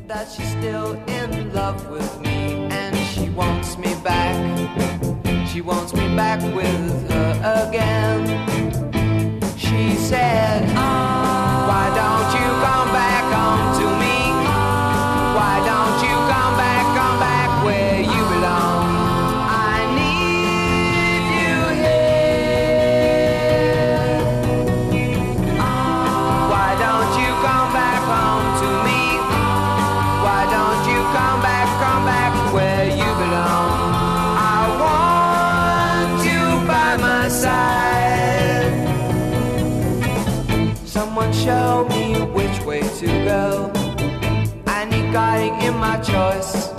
that she's still in love with me, and she wants me back. She wants me back with her again. She said, why don't you come back home to me? Why don't you come back where you belong? I need you here. Why don't you come back home to me? Why don't you come back where you belong? I want you by my side. Someone show me which way to go. I need guiding in my choice.